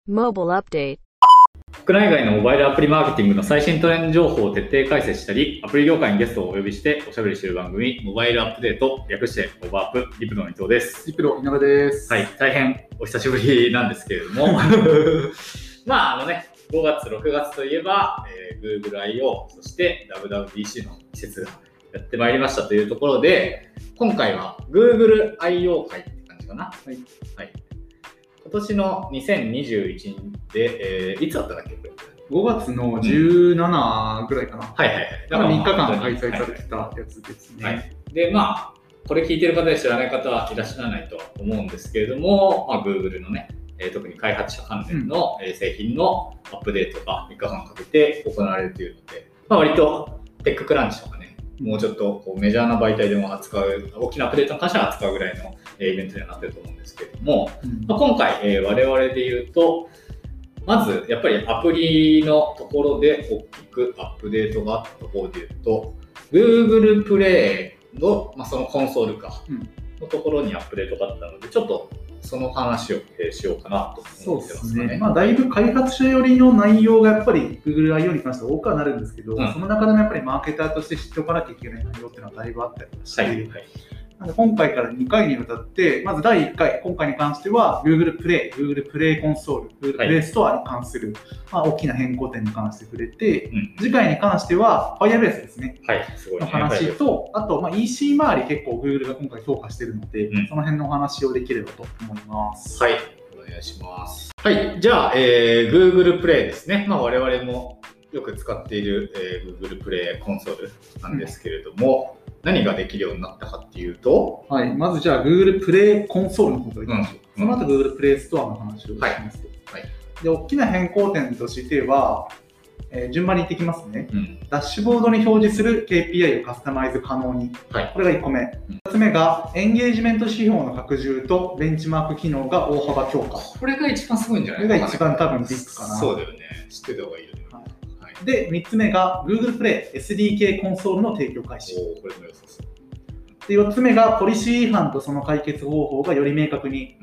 Mobile Update。 国内外のモバイルアプリマーケティングの最新トレンド情報を徹底解説したり、アプリ業界にゲストをお呼びしておしゃべりしている番組、モバイルアップデート、略してモバアップ、リプロの伊藤です。 リプロ、稲田です。 はい、大変お久しぶりなんですけれども、まあ5月、6月といえば、Google I/O、そして WWDC の季節がやってまいりましたというところで、今回は Google I/O 会って感じかな。はい。はい、今年の2021で、いつだったんだっけこれ。 5月の17ぐらいかな。 はいはいはい。 だから3日間開催されてたやつですね。 はいはい、で、これ聞いてる方で知らない方はいらっしゃらないとは思うんですけれども、Google のね、特に開発者関連の製品のアップデートが3日間かけて行われるというので、割とテッククランチとかね、もうちょっとこうメジャーな媒体でも扱う、大きなアップデートに関しては扱うぐらいのイベントにはなってると思うんですけれども、今回、我々で言うと、まずやっぱりアプリのところで大きくアップデートがあったところで言うと、Google プレイの、そのコンソールかのところにアップデートがあったので、ちょっとその話をしようかなと思ってますね。 だいぶ開発者寄りの内容がやっぱり Google I/O に関しては多くはなるんですけど、その中でもやっぱりマーケターとして知っておかなきゃいけない内容っていうのはだいぶあったりして、今回から2回にわたって、まず第1回、今回に関しては Google プレイコンソール、Google プレイストアに関する、大きな変更点に関して触れて、次回に関しては Firebase ですね、の話と、あと、EC 周り結構 Google が今回評価しているので、その辺のお話をできればと思います。 はい、お願いします。はい、じゃあ、Google プレイですね。我々もよく使っている、Google プレイコンソールなんですけれども、何ができるようになったかっていうと、 まずじゃあ Google プレイコンソールの方からいきましょう。その後 Google プレイストアの話をします。で、大きな変更点としては、順番に言っていきますね。ダッシュボードに表示する KPI をカスタマイズ可能に。これが1個目。2つ目がエンゲージメント指標の拡充とベンチマーク機能が大幅強化。 これが一番すごいんじゃないかな。これが一番多分ビッグかな。 そうだよね。知ってた方がいいよね。 で、3つ目が Google プレイ SDK コンソールの提供開始。 これも良さそう。 で、4つ目がポリシー違反とその解決方法がより明確に。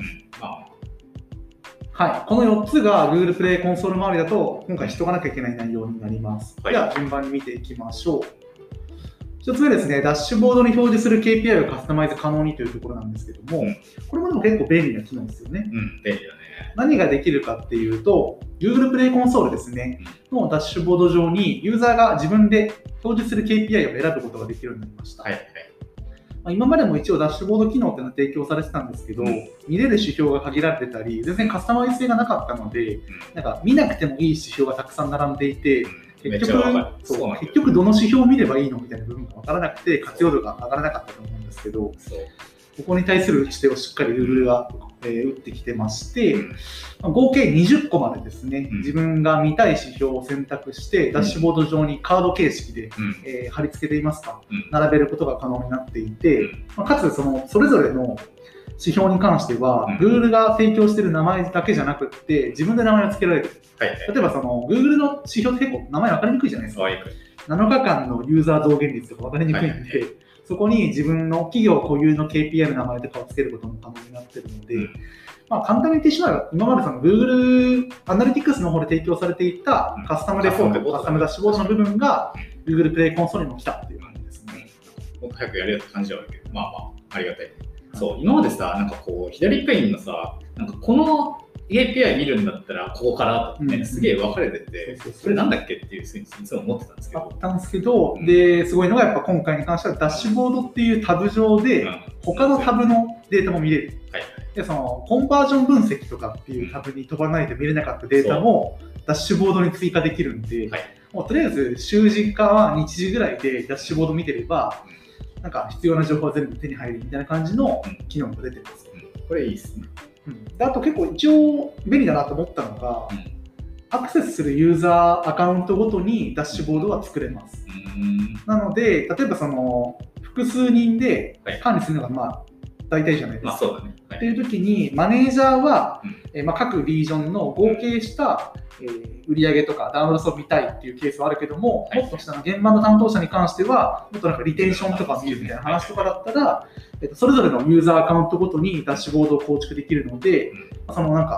この4つが Google プレイコンソール周りだと今回しとかなきゃいけない内容になります。では順番に見ていきましょう。1つ目ですね、ダッシュボードに表示する KPI をカスタマイズ可能にというところなんですけども、これもでも結構便利な機能ですよね。 便利だね。 何ができるかっていうと、Google プレイコンソールですね、のダッシュボード上にユーザーが自分で表示する KPI を選ぶことができるようになりました。今までも一応ダッシュボード機能っていうのは提供されてたんですけど、見れる指標が限られてたり、全然カスタマイズ性がなかったので、見なくてもいい指標がたくさん並んでいて、結局どの指標を見ればいいのみたいな部分が分からなくて活用度が上がらなかったと思うんですけど、ここに対する打ち手をしっかり Google が打ってきてまして、合計20個までですね、自分が見たい指標を選択して、ダッシュボード上にカード形式で貼り付けていますか、並べることが可能になっていて、かつそれぞれの指標に関しては、Google が提供している名前だけじゃなくって、自分で名前を付けられる。例えばGoogle の指標って結構名前分かりにくいじゃないですか。7日間のユーザー増減率とか分かりにくいんで、そこに自分の企業固有の KPI の名前とかを付けることも可能になっているので、簡単に言ってしまえば、今までGoogle アナリティクスの方で提供されていたカスタムレポート、カスタムダッシュボードの部分が Google プレイコンソールにも来たっていう感じですね。 もっと早くやれよって感じはあるけど、ありがたい。そう、今までさ、左ペインのさ、この API 見るんだったらここからとかね、すげえ分かれてて、それなんだっけっていうふうにいつも思ってたんですけど。 あったんですけど、ですごいのがやっぱ今回に関してはダッシュボードっていうタブ上で他のタブのデータも見れる。で、コンバージョン分析とかっていうタブに飛ばないと見れなかったデータもダッシュボードに追加できるんで、もうとりあえず週次か日時ぐらいでダッシュボード見てれば、必要な情報は全部手に入るみたいな感じの機能が出てます。 これいいですね。 であと結構一応便利だなと思ったのが、アクセスするユーザーアカウントごとにダッシュボードは作れます。なので、例えば複数人で管理するのが大体じゃないですか。っていう時にマネージャーは、各リージョンの合計した売上とかダウンロード数を見たいっていうケースはあるけども、もっと下の現場の担当者に関してはもっとリテンションとか見るみたいな話とかだったら、それぞれのユーザーアカウントごとにダッシュボードを構築できるので、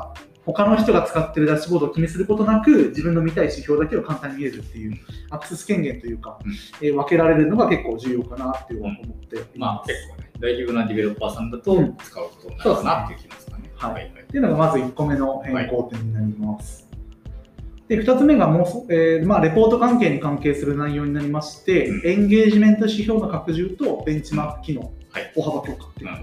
他の人が使ってるダッシュボードを気にすることなく、自分の見たい指標だけを簡単に見れるっていう、アクセス権限というか、分けられるのが結構重要かなっていう思っています。 まあ結構ね、大規模なディベロッパーさんだと使うことになるかなっていう気がしますかね。 はい。っていうのがまず1個目の変更点になります。で2つ目がレポート関係に関係する内容になりまして、エンゲージメント指標の拡充とベンチマーク機能、大幅強化っていう、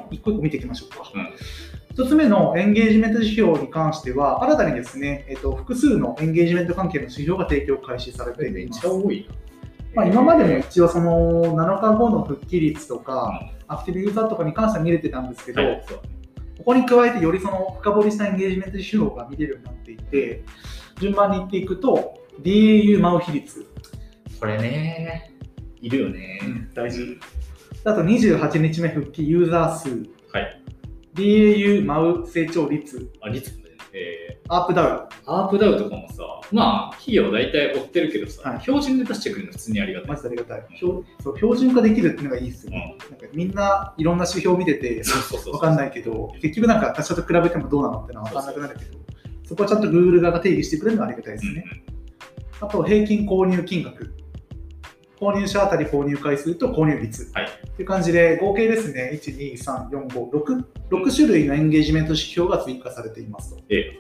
一個一個見ていきましょうか。1つ目のエンゲージメント指標に関しては、新たにですね、複数のエンゲージメント関係の指標が提供開始されています。 めっちゃ多いな。今までも一応その7日後の復帰率とか、アクティブユーザーとかに関しては見れてたんですけど、ここに加えてよりその深掘りしたエンゲージメント指標が見れるようになっていて、順番にいっていくと DAU マウ比率、 これねいるよね、 大事。あと28日目復帰ユーザー数、DAU マウ成長率、 率ね、 アープダウとかもさ、まあ企業大体追ってるけどさ、標準で出してくるの普通にありがたい。 マジでありがたい。標準化できるっていうのがいいですよね。なんかみんないろんな指標を見てて分かんないけど、結局なんか他社と比べてもどうなのってのは分かんなくなるけど、そこはちゃんと Google 側が定義してくれるのはありがたいですね。あと平均購入金額、購入者あたり購入回数と購入率、という感じで合計ですね、1、2、3、4、5、6種類のエンゲージメント指標が追加されていますと。で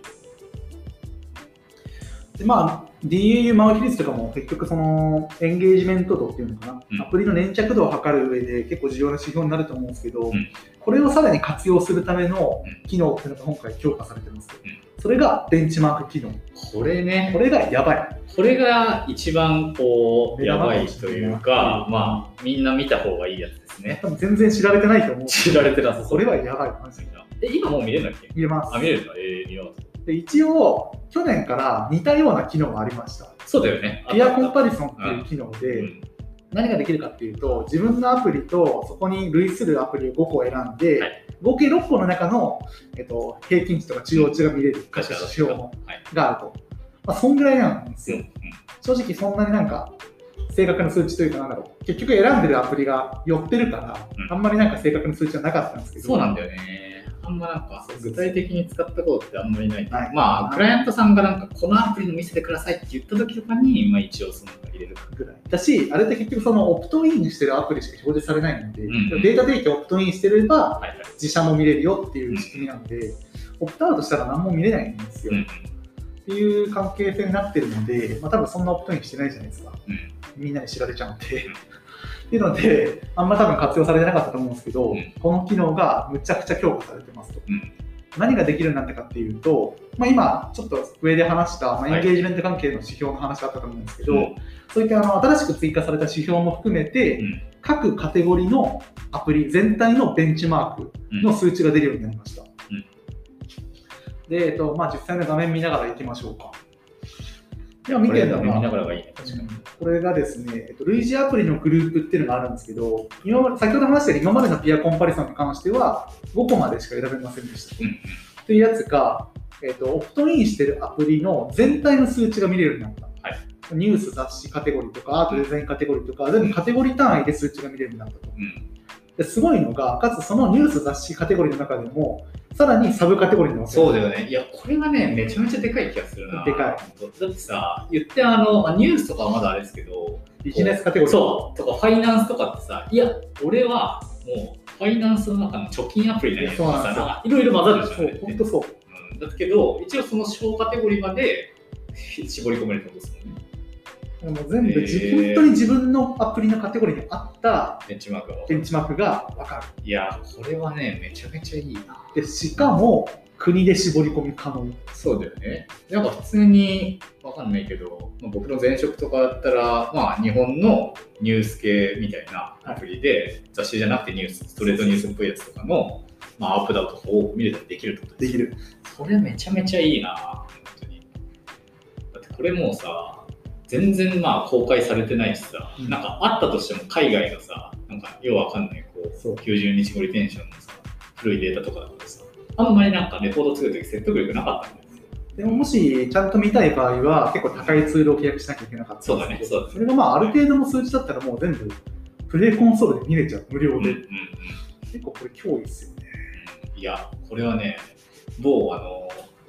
DAU マウ比率とかも結局そのエンゲージメント度っていうのかな、アプリの粘着度を測る上で結構重要な指標になると思うんですけど、これをさらに活用するための機能っていうのが今回強化されてます。それがベンチマーク機能。 これがやばい。 これが一番こうやばいというか、みんな見た方がいいやつですね。 多分全然知られてないと思う。 知られてなさそう。 これはやばい。 今もう見れるんだっけ？ 見れます。 見れるんだ。見れます。 で一応去年から似たような機能がありました。 そうだよね。 ピアコンパリソンっていう機能で、何ができるかっていうと、自分のアプリとそこに類するアプリを5個選んで、合計6個の中の、平均値とか中央値が見れる指標があると。そんぐらいなんですよ。正直そんなになんか正確な数値というか、結局選んでるアプリが寄ってるから、あんまりなんか正確な数値はなかったんですけど。 そうなんだよね。あんまなんか具体的に使ったことってあんまりない。クライアントさんがなんかこのアプリの見せてくださいって言った時とかに、一応その入れるぐらいだし、あれって結局そのオプトインしてるアプリしか表示されないので、データ提供オプトインしてれば自社も見れるよっていう仕組みなんで、オプトアウトしたら何も見れないんですよ。っていう関係性になってるので、多分そんなオプトインしてないじゃないですか。みんなに知られちゃうんで。っていうので、あんま多分活用されてなかったと思うんですけど、この機能がむちゃくちゃ強化されてますと。何ができるようになったかっていうと、今ちょっと上で話した、エンゲージメント関係の指標の話があったと思うんですけど、そういった新しく追加された指標も含めて、各カテゴリーのアプリ全体のベンチマークの数値が出るようになりました。で、実際の画面見ながらいきましょうか。では見てるのが、これがですね、類似アプリのグループっていうのがあるんですけど、先ほど話したように今までのピアコンパリソンに関しては5個までしか選べませんでした。というやつが、オプトインしてるアプリの全体の数値が見れるようになった。ニュース、雑誌カテゴリーとか、アートデザインカテゴリーとか、全部カテゴリー単位で数値が見れるようになったと。ですごいのが、かつそのニュース、雑誌カテゴリーの中でも、さらにサブカテゴリーのそうだよね。いや、これがね、めちゃめちゃでかい気がするな。 でかい。 だってさ、言ってニュースとかはまだあれですけど、 ビジネスカテゴリーそうとか、ファイナンスとかってさ、いや、俺はもう、ファイナンスの中の貯金アプリだよとかさ、いろいろ混ざるじゃん。 本当そう。 だけど、一応その小カテゴリーまで絞り込めるってことですもんね。 もう全部本当に自分のアプリのカテゴリーに合ったベンチマークが分かる。 いや、これはね、めちゃめちゃいいな。 でしかも国で絞り込み可能。 そうだよね。なんか普通に分かんないけど、僕の前職とかだったら、日本のニュース系みたいなアプリで、雑誌じゃなくてニュース、ストレートニュースっぽいやつとかの、アップダウトを見れたりできるってことです。 できる。 それめちゃめちゃいいな、本当に。だってこれもうさ、全然公開されてないしさ、なんかあったとしても海外のさ、なんかようわかんない90日後リテンションのさ、古いデータとかだとさ、あんまりなんかレポート作るとき説得力なかったんですよ。 でももしちゃんと見たい場合は結構高いツールを契約しなきゃいけなかった。 そうだね。それがある程度の数値だったらもう全部プレイコンソールで見れちゃう、無料で。結構これ脅威ですよね。 いや、これはね、某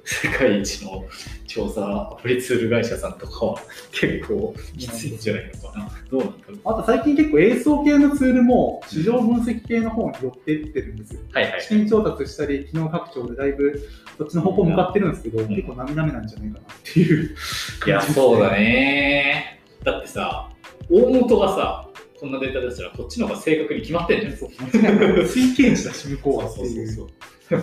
世界一の調査アプリツール会社さんとかは結構きついんじゃないのかな。どうなんだろう。 あと最近結構映像系のツールも市場分析系の方に寄っていってるんですよ。資金調達したり機能拡張でだいぶそっちの方向向かってるんですけど、結構なみなみなんじゃないかなっていう感じですね。 いや、そうだね。だってさ、大元がさ、こんなデータ出したらこっちの方が正確に決まってんじゃん。 推計値だし向こうはっていう。 そう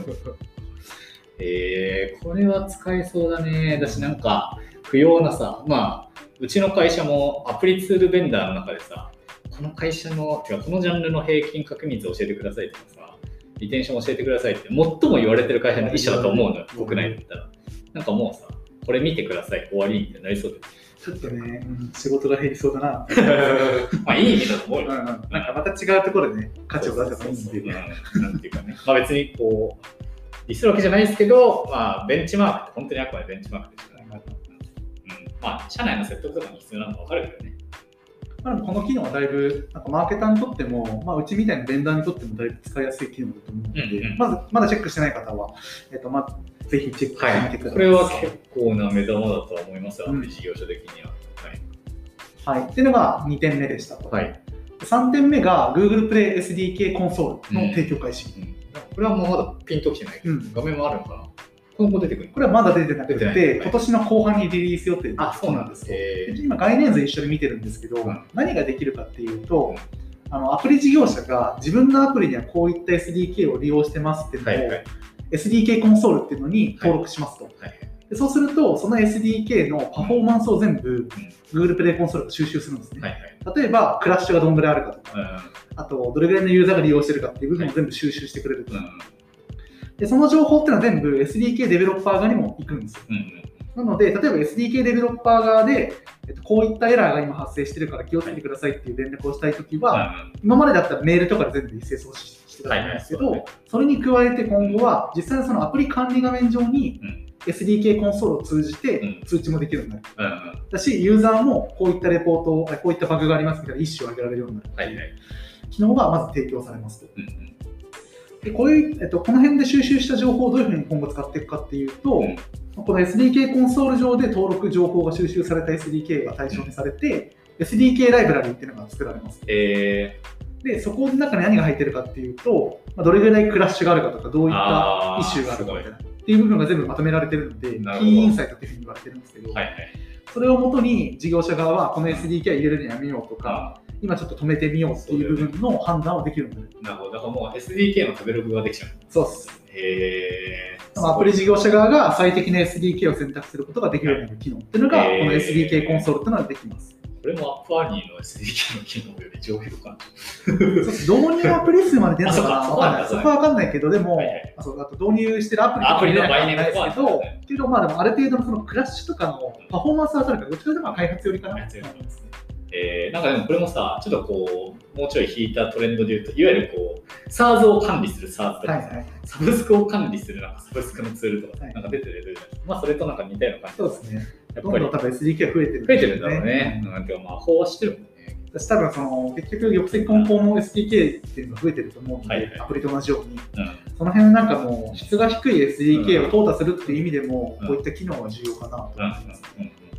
これは使えそうだね。だしなんか不要なさ、まあうちの会社もアプリツールベンダーの中でさ、この会社のてかこのジャンルの平均確率を教えてくださいとかさ、リテンション教えてくださいって最も言われてる会社の一社だと思うのよ、国内だったら。なんかもうさ、これ見てください終わりみたいになりそうで。 ちょっとね、仕事が減りそうだな。 まあいい意味だと思うよ。 なんかまた違うところでね、価値を出せばいいんで。 なんていうかね、まあ別にこう、ディスるわけじゃないですけど、まあベンチマークって本当にあくまでベンチマークでしかないから。まあ社内の説得とかに必要なのか分かるけどね。 まあ、この機能はだいぶ、なんかマーケターにとっても、まあ、うちみたいなベンダーにとってもだいぶ使いやすい機能だと思うので、まだチェックしてない方は、ぜひチェックしてみてください。 これは結構な目玉だとは思いますよ、アプリ事業者的には。 はい。っていうのが2点目でしたと。3点目が Google Play SDK コンソールの提供開始。 これはもうまだピンときてないけど、画面もあるのかな。今後出てくる？ これはまだ出てなくて、今年の後半にリリース予定なんですよ。今概念図一緒に見てるんですけど、何ができるかっていうと、アプリ事業者が自分のアプリにはこういった SDK を利用してますっていうのを、SDK コンソールっていうのに登録しますと。でそうすると、その SDK のパフォーマンスを全部 Google Play コンソールが収集するんですね。例えば、クラッシュがどんぐらいあるかとか、あと、どれぐらいのユーザーが利用してるかっていう部分を全部収集してくれると。でその情報っていうのは全部 SDK デベロッパー側にも行くんですよ。なので、例えば SDK デベロッパー側で、こういったエラーが今発生してるから気をつけてくださいっていう連絡をしたいときは、今までだったらメールとかで全部一斉送信してたと思うんですけど、それに加えて今後は実際にそのアプリ管理画面上に SDK コンソールを通じて通知もできるようになる。だし、ユーザーもこういったレポート、こういったバグがありますみたいな一種を上げられるようになる。機能がまず提供されますと。でこの辺で収集した情報をどういうふうに今後使っていくかっていうと、この SDK コンソール上で登録情報が収集された SDK が対象にされて、SDK ライブラリーっていうのが作られます。で、そこの中に何が入ってるかっていうと、どれぐらいクラッシュがあるかとか、どういったイシューがあるかみたいなっていう部分が全部まとめられてるので、キーインサイトっていうふうに言われてるんですけど、それをもとに事業者側はこの SDK は入れるのやめようとか、今ちょっと止めてみようっていう部分の判断をできるようになる。 なるほど。だからもう SDK の食べログができちゃう。 そうです。アプリ事業者側が最適な SDK を選択することができるようになる機能っていうのが、この SDK コンソールっていうのができます。 これもアップアニーの SDK の機能より上級かな。 導入アプリ数まで出るのかな分かんない。そこは分かんないけど、でも、あと導入してるアプリの概念ですけど、けど、でもある程度のそのクラッシュとかのパフォーマンスは当たるから、どっちかというと開発よりかな。 なんかでもこれもさ、ちょっとこう、もうちょい引いたトレンドで言うと、いわゆるこう、SaaS を管理する SaaS とか、サブスクを管理するなんかサブスクのツールとか、なんか出てるじゃないですか。まあそれとなんか似たような感じ。 そうですね。どんどん多分 SDK が増えてる。 増えてるんだろうね。なんかまあ、飽和してるもんね。 私多分結局、玉石混交の SDK っていうのが増えてると思うので、アプリと同じように。その辺なんかもう、質が低い SDK を淘汰するっていう意味でも、こういった機能は重要かなと思います。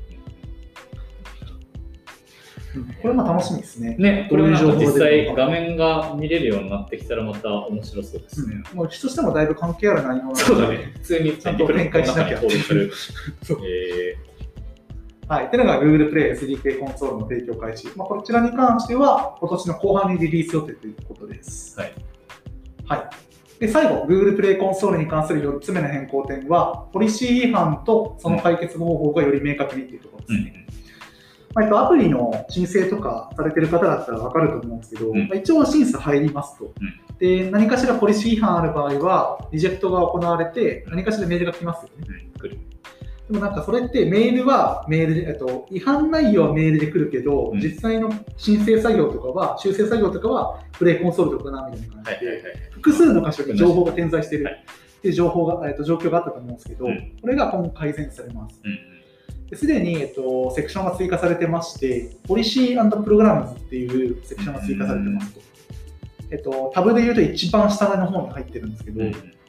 これも楽しみですね。 ね、これも実際画面が見れるようになってきたらまた面白そうですね。 うちとしてもだいぶ関係ある内容なので、 そうだね。普通にちゃんと展開しなきゃ。はい。っていうのが Google Play SDK コンソールの提供開始。こちらに関しては今年の後半にリリース予定ということです。はい。で、最後、Google Play コンソールに関する4つ目の変更点は、ポリシー違反とその解決方法がより明確にというところですね。アプリの申請とかされてる方だったら分かると思うんですけど、一応審査入りますと。で、何かしらポリシー違反ある場合は、リジェクトが行われて、何かしらメールが来ますよね。でもなんかそれってメールはメールで、違反内容はメールで来るけど、実際の申請作業とかは、修正作業とかは、プレイコンソールとかなみたいな感じで、複数の箇所に情報が点在しているっていう状況があったと思うんですけど、これが今後改善されます。すでに、セクションが追加されてまして、ポリシー&プログラムズっていうセクションが追加されてますと。タブで言うと一番下の方に入ってるんですけど、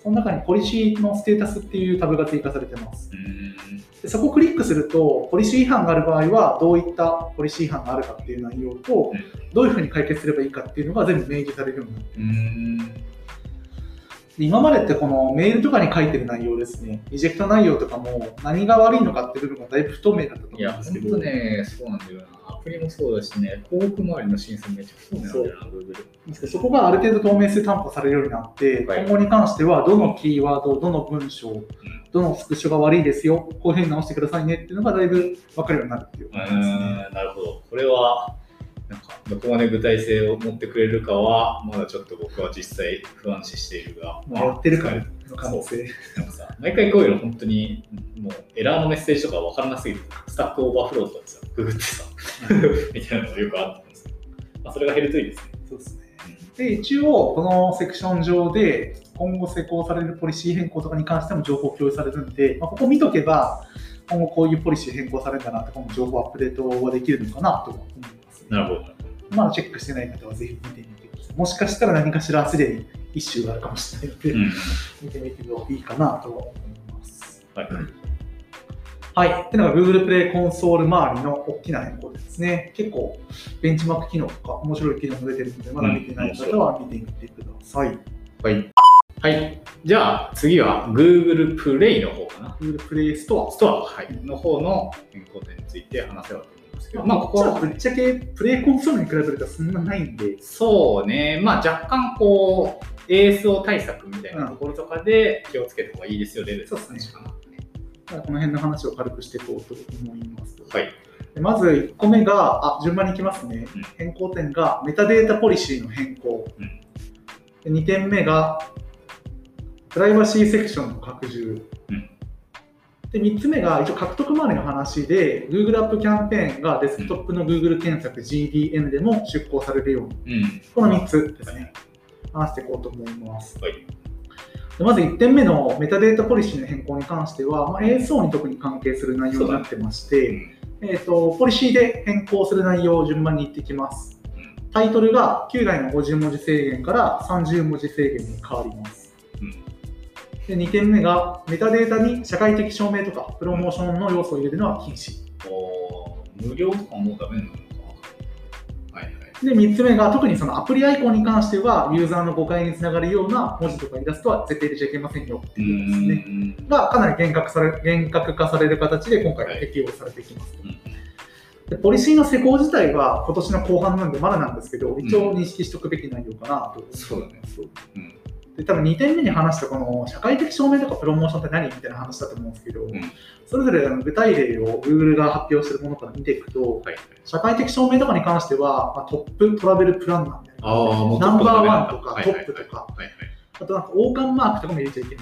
その中にポリシーのステータスっていうタブが追加されてます。でそこをクリックすると、ポリシー違反がある場合はどういったポリシー違反があるかっていう内容と、どういうふうに解決すればいいかっていうのが全部明示されるようになっています。今までってこのメールとかに書いてる内容ですね、リジェクト内容とかも何が悪いのかっていう部分がだいぶ不透明だったと思うんですけど。 いや、本当ね、そうなんだよな。アプリもそうだしね、広告周りの審査めっちゃ不透明なんだよな、Google。 そこがある程度透明性担保されるようになって、今後に関してはどのキーワード、どの文章、どのスクショが悪いですよ、こういうふうに直してくださいねっていうのがだいぶ分かるようになるっていう感じですね。 なるほど。これはなんかどこまで具体性を持ってくれるかはまだちょっと僕は実際不安視しているが、 やってるからの可能性。 なんかさ、毎回こういうの本当にもうエラーのメッセージとか分からなすぎて、スタックオーバーフローとかってさ、ググってさみたいなのがよくあったんですけど、それが減るといいですね。 そうですね。で、一応このセクション上で今後施行されるポリシー変更とかに関しても情報共有されるんで、ここ見とけば今後こういうポリシー変更されるんだなって、今後情報アップデートはできるのかなと思います。 なるほど。 まだチェックしてない方はぜひ見てみてください。もしかしたら何かしらすでにイシューがあるかもしれないので、見てみてもいいかなと思います。はい。はい。っていうのが Google プレイコンソール周りの大きな変更ですね。結構ベンチマーク機能とか面白い機能も出てるので、まだ見てない方は見てみてください。 はい。はい。じゃあ次は Google プレイの方かな。 Google プレイストア。 ストア、はい、の方の変更点について話せばと思いますけど、 ここはぶっちゃけプレイコンソールに比べるとそんなないんで。 そうね。若干こう ASO 対策みたいなところとかで気をつけた方がいいですよレベルの話かな。 この辺の話を軽くしていこうと思います。 はい。 まず1個目が、順番にいきますね。変更点がメタデータポリシーの変更。2点目がプライバシーセクションの拡充。で3つ目が一応獲得周りの話で Google アップキャンペーンがデスクトップの Google 検索 GDN でも出稿されるように、この3つですね、話していこうと思います。でまず1点目のメタデータポリシーの変更に関しては、ASO に特に関係する内容になってまして、ポリシーで変更する内容を順番に言っていきます。タイトルが旧来の50文字制限から30文字制限に変わります。で2点目がメタデータに社会的証明とかプロモーションの要素を入れるのは禁止。 無料とかもうダメなのか。 で3つ目が特にそのアプリアイコンに関してはユーザーの誤解につながるような文字とかイラストは絶対入れちゃいけませんよっていうですねがかなり厳格化される形で今回適用されてきます。でポリシーの施行自体は今年の後半なんでまだなんですけど、一応認識しておくべき内容かなと思います。 そうだね。 で多分2点目に話したこの社会的証明とかプロモーションって何みたいな話だと思うんですけど、それぞれ具体例を Google が発表しているものから見ていくと、社会的証明とかに関しては、トップトラベルプランナーみたいな、ナンバーワンとかトップとか、あとなんか王冠マークとかも入れちゃいけない。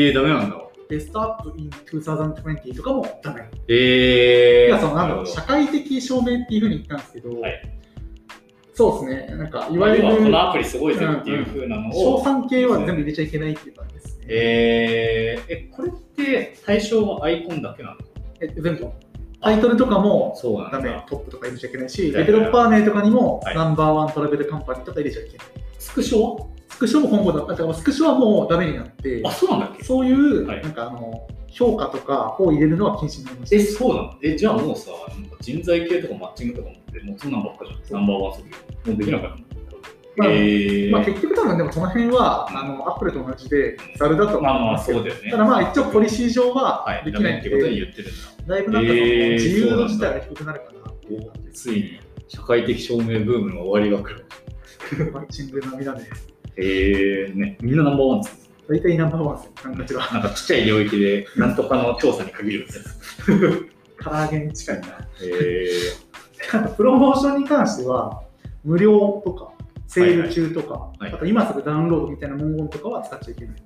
ダメなんだ。 ベストアップ in 2020とかもダメ。社会的証明っていうふうに言ったんですけど、そうですね。なんかいわゆるこのアプリすごいぜっていう風なのを賞賛系は全部入れちゃいけないっていう感じですね。 これって対象はアイコンだけなの？ 全部。タイトルとかもダメ、トップとか入れちゃいけないし、デベロッパー名とかにもナンバーワントラベルカンパニーとか入れちゃいけない。 スクショは？ スクショも今後だ。スクショはもうダメになって、 そうなんだっけ？ そういうなんか評価とかを入れるのは禁止になりました。 そうなの？じゃあもうさ、人材系とかマッチングとかもってもうそんなんばっかじゃん。ナンバーワン測定もうできなかった。 結局多分でもその辺はアップルと同じでざるだと思いますけど、ただ一応ポリシー上はできないってことに言ってるんだ。だいぶなんか自由度自体が低くなるかなっていう感じです。 ついに社会的証明ブームの終わりが来る。 マッチング並みだね。 みんなナンバーワンです。 大体ナンバーワンですよ。 なんかちっちゃい領域でなんとかの調査に限るんですよ。 唐揚げに近いな。プロモーションに関しては無料とかセール中とか、あと今すぐダウンロードみたいな文言とかは使っちゃいけない。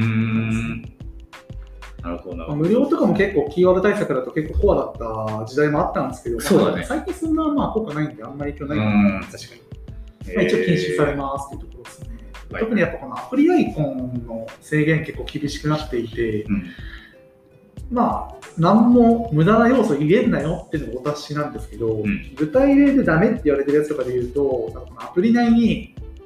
なるほど。 無料とかも結構キーワード対策だと結構コアだった時代もあったんですけど、最近そんな効果ないんであんまり影響ないと思います。確かに。一応禁止されますっていうところですね。特にやっぱこのアプリアイコンの制限結構厳しくなっていて、何も無駄な要素入れんなよっていうのがお達しなんですけど、具体例でダメって言われてるやつとかで言うと、アプリ内に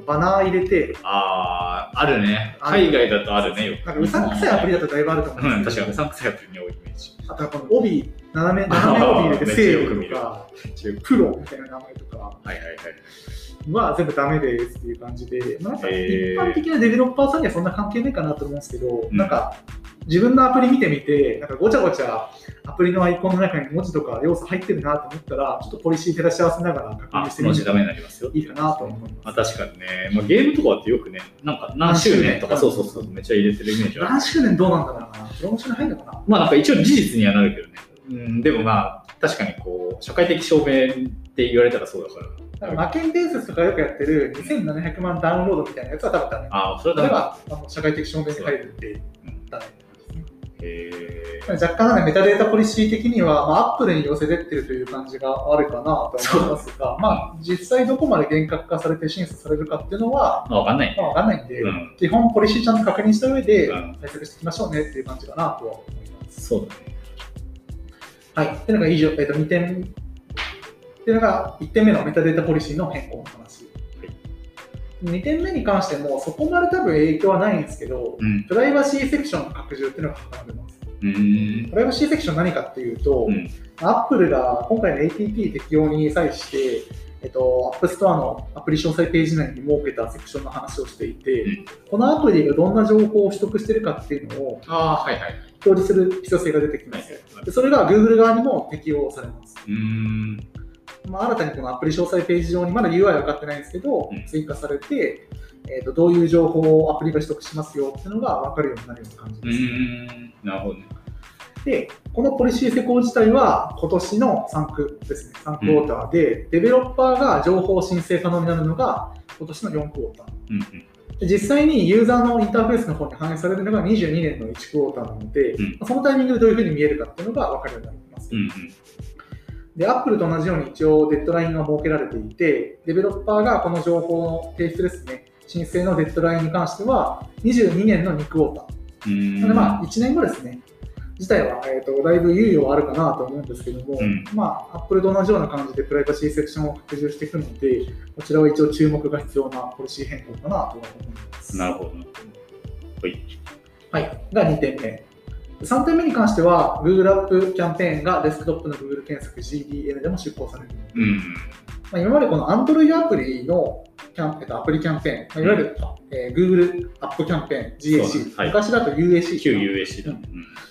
バナー入れて、 あるね。海外だとあるね、よく。 なんかうさんくさいアプリだとだいぶあると思うんですけど、 確かにうさんくさいアプリに多いイメージ。 あとはこの帯、斜め帯入れてセールとか、プロみたいな名前とかは全部ダメですっていう感じで、なんか一般的なデベロッパーさんにはそんな関係ないかなと思うんですけど、なんか自分のアプリ見てみて、なんかごちゃごちゃアプリのアイコンの中に文字とか要素入ってるなと思ったら、ちょっとポリシー照らし合わせながら確認してみるといいかなと思います。 確かにね、ゲームとかってよくね、なんか何周年とかそうめっちゃ入れてるイメージある。 何周年どうなんだろうな、プロモーションに入るのかな。 まあなんか一応事実にはなるけどね。でもまあ確かにこう社会的証明って言われたらそうだから。 魔剣伝説とかよくやってる2700万ダウンロードみたいなやつは多分ダメ。 それは社会的証明に入るんでダメ。 若干メタデータポリシー的には、アップルに寄せてってるという感じがあるかなと思いますが、実際どこまで厳格化されて審査されるかっていうのは分かんないんで、基本ポリシーちゃんと確認した上で対策していきましょうねっていう感じかなとは思います。 そうだね。 はい。っていうのが以上、2点っていうのが1点目のメタデータポリシーの変更の話。2点目に関してもそこまで多分影響はないんですけど、プライバシーセクションの拡充っていうのが図られます。プライバシーセクション何かっていうと、アップルが今回の ATT 適用に際して、アップストアのアプリ詳細ページ内に設けたセクションの話をしていて、このアプリがどんな情報を取得しているかっていうのを表示する必要性が出てきます。でそれが Google 側にも適用されます。新たにこのアプリ詳細ページ上にまだ UI は分かってないんですけど、追加されて、どういう情報をアプリが取得しますよっていうのが分かるようになるような感じです。 なるほどね。 で、このポリシー施行自体は今年の3クですね、3クォーターで、デベロッパーが情報申請可能になるのが今年の4クォーター。で実際にユーザーのインターフェースの方に反映されるのが22年の1クォーターなので、そのタイミングでどういうふうに見えるかっていうのが分かるようになります。で、Apple と同じように一応デッドラインが設けられていて、デベロッパーがこの情報の提出ですね、申請のデッドラインに関しては22年の2クォーター。なので1年後ですね、自体は、だいぶ猶予はあるかなと思うんですけども、Apple と同じような感じでプライバシーセクションを拡充していくので、こちらは一応注目が必要なポリシー変更かなと思います。 なるほど。 はい。が2点目。3点目に関しては、Google アップキャンペーンがデスクトップの Google 検索 GDN でも出稿される。今までこの Android アプリのアプリキャンペーン、いわゆる、Google アップキャンペーン GAC、昔だと UAC 旧 UAC だ。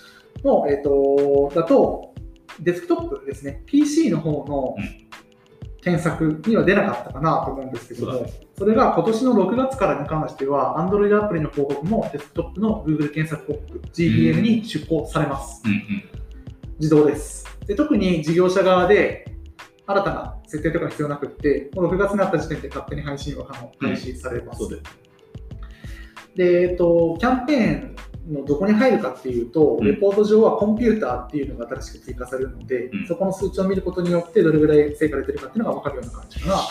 だと、デスクトップですね、PC の方の検索には出なかったかなと思うんですけども、それが今年の6月からに関しては、Android アプリの広告もデスクトップの Google 検索広告、GDN に出稿されます。自動です。で、特に事業者側で新たな設定とか必要なくって、もう6月になった時点で勝手に配信は開始されます。で、キャンペーンのどこに入るかっていうと、レポート上はコンピューターっていうのが新しく追加されるので、そこの数値を見ることによってどれぐらい成果が出てるかっていうのが分かるような感じかなと。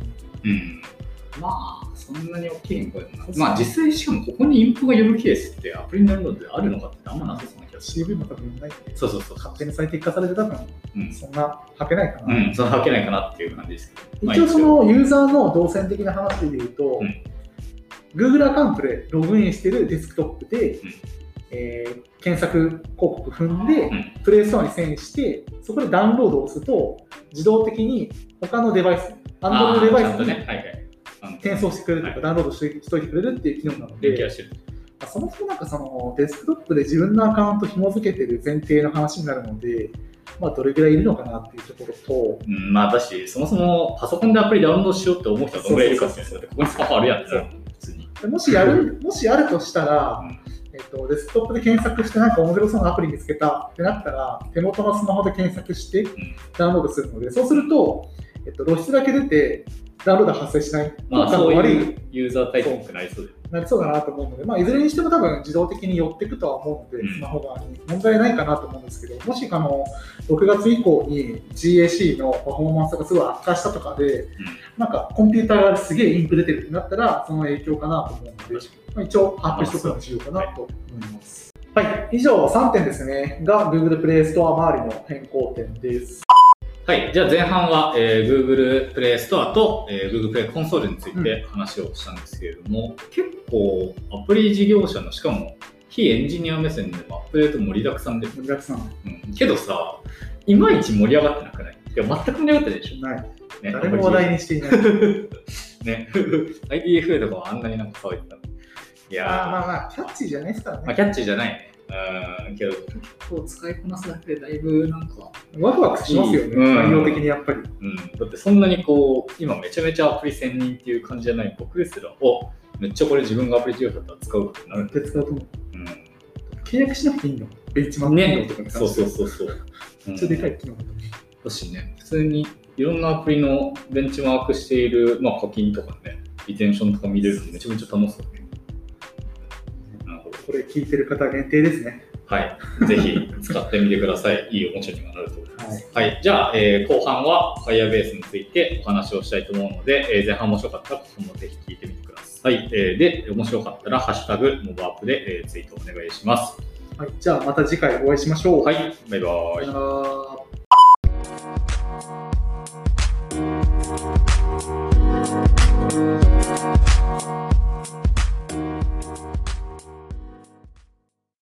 そんなに大きいのかな。実際しかもここにインプが寄るケースってアプリになるのであるのかってあんまなさそうな気がする。 CV も多分ないんで、 勝手に最適化されて多分、そんなはけないかな。 そんなはけないかなっていう感じですけど。 一応そのユーザーの動線的な話で言うと、Google アカウントでログインしているデスクトップで、検索広告踏んで、プレイストアに遷移して、そこでダウンロードを押すと、自動的に他のデバイス、Android のデバイスに転送してくれるとか、ダウンロードしといてくれるっていう機能なので、そもそもなんかそのデスクトップで自分のアカウント紐付けてる前提の話になるので、どれぐらいいるのかなっていうところと、 だし、そもそもパソコンでアプリダウンロードしようって思う人はどのぐらいいるかっていうのは、ここにスマホあるやんって普通に。 もしあるとしたら、デスクトップで検索してなんか面白そうなアプリ見つけたってなったら、手元のスマホで検索してダウンロードするので、そうすると、露出だけ出てダウンロード発生しない。 そういうユーザー体験になりそうだなと思うので、いずれにしても多分自動的に寄っていくとは思うので、スマホ側に問題ないかなと思うんですけど、もし6月以降に GAC のパフォーマンスがすごい悪化したとかで、なんかコンピューターがすげえインク出てるってなったら、その影響かなと思うので、一応把握しておくのが重要かなと思います。はい、以上3点ですね、が Google プレイストア周りの変更点です。 はい、じゃあ前半は、Google プレイストアと、Google プレイコンソールについて話をしたんですけれども、結構アプリ事業者のしかも非エンジニア目線でもアップデート盛りだくさんで、 盛りだくさん。 けどさ、いまいち盛り上がってなくない？いや、全く盛り上がってないでしょ。 ない。 ね、 誰も話題にしていない。 ね、IDFA とかはあんなになんか騒いでたの。いやまあ、キャッチーじゃないですからね。 キャッチーじゃないね。けど、結構使いこなすだけでだいぶなんか、 ワクワクしますよね、内容的にやっぱり。 だってそんなにこう、今めちゃめちゃアプリ専任っていう感じじゃない僕ですら、めっちゃこれ自分がアプリ事業者だったら使うことになるんで。 使うと思う。契約しなくていいんだもん。ベンチマーク機能とかに関して。そう。 めっちゃでかい機能だと思う。 だしね、普通にいろんなアプリのベンチマークしている、課金とかね、リテンションとか見れるのめちゃめちゃ楽しそうね。 これ聞いてる方限定ですね。 はい。ぜひ使ってみてください。いいおもちゃにはなると思います。はい。じゃあ、後半は Firebase についてお話をしたいと思うので、前半面白かったらここもぜひ聞いてみてください。で、面白かったらハッシュタグモブアップで、ツイートお願いします。 はい。じゃあまた次回お会いしましょう。 はい。バイバイ。 さよなら。